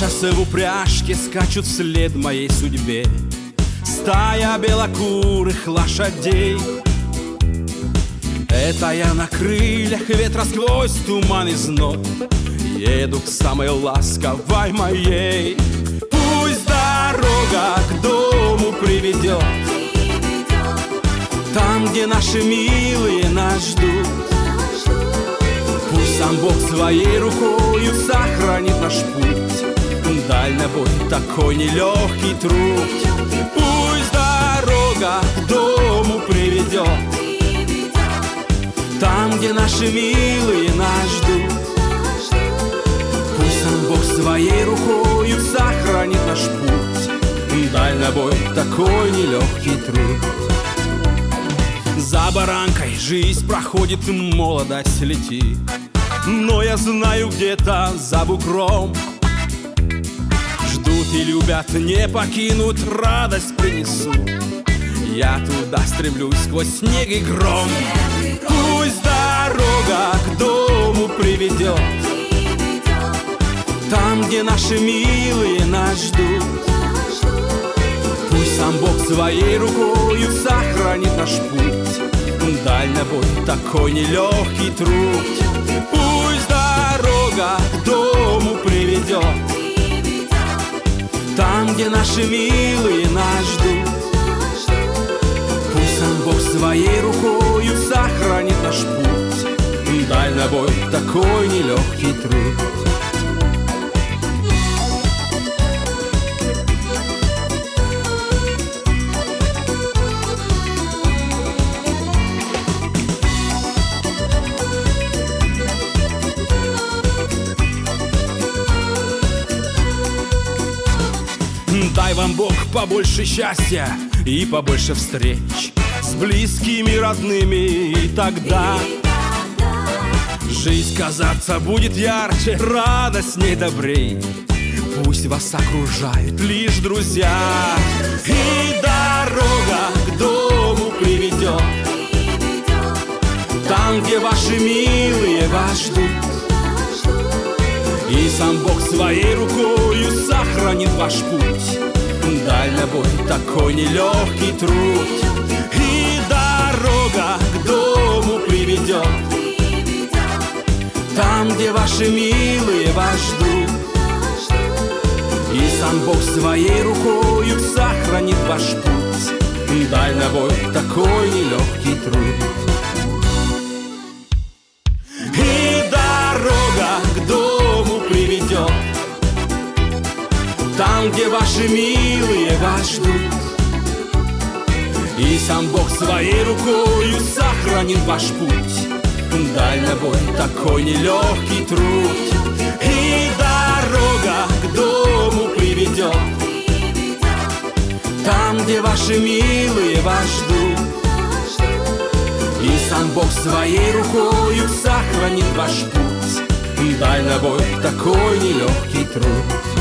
шоссе в упряжке скачут вслед моей судьбе стая белокурых лошадей. Это я на крыльях ветра сквозь туман и зной еду к самой ласковой моей. Пусть дорога к дому приведет, там, где наши милые нас ждут. Пусть сам Бог своей рукою сохранит наш путь, дальнобой такой нелегкий труд. Пусть дорога к дому приведет, там, где наши милые нас ждут. Пусть сам Бог своей рукою сохранит наш путь, дальнобой такой нелегкий труд. За баранкой жизнь проходит, молодость летит, но я знаю, где-то за бугром ждут и любят, не покинут, радость принесут. Я туда стремлюсь сквозь снег и гром. Пусть дорога к дому приведет, там, где наши милые нас ждут. Пусть сам Бог своей рукою сохранит наш путь, дальнобой такой нелегкий труд. Пусть дорога к дому приведет, там, где наши милые нас ждут. Пусть сам Бог своей рукою сохранит наш путь, дальнобой такой нелегкий труд. Дай вам Бог побольше счастья и побольше встреч с близкими, родными, и тогда жизнь казаться будет ярче, радостней, добрей. Пусть вас окружают лишь друзья, и дорога к дому приведет, там, где ваши милые вас ждут. И сам Бог своей рукою сохранит ваш путь, дальнобой такой нелегкий труд. И дорога к дому приведет, там, где ваши милые вас ждут. И сам Бог своей рукою сохранит ваш путь, дальнобой такой нелегкий труд. И дорога к дому приведет, там, где ваши милые вас ждут. И сам Бог своей рукою сохранит ваш путь, дальнобой такой нелегкий труд. И дорога к дому приведет, там, где ваши милые вас ждут. И сам Бог своей рукою сохранит ваш путь, дальнобой такой нелегкий труд.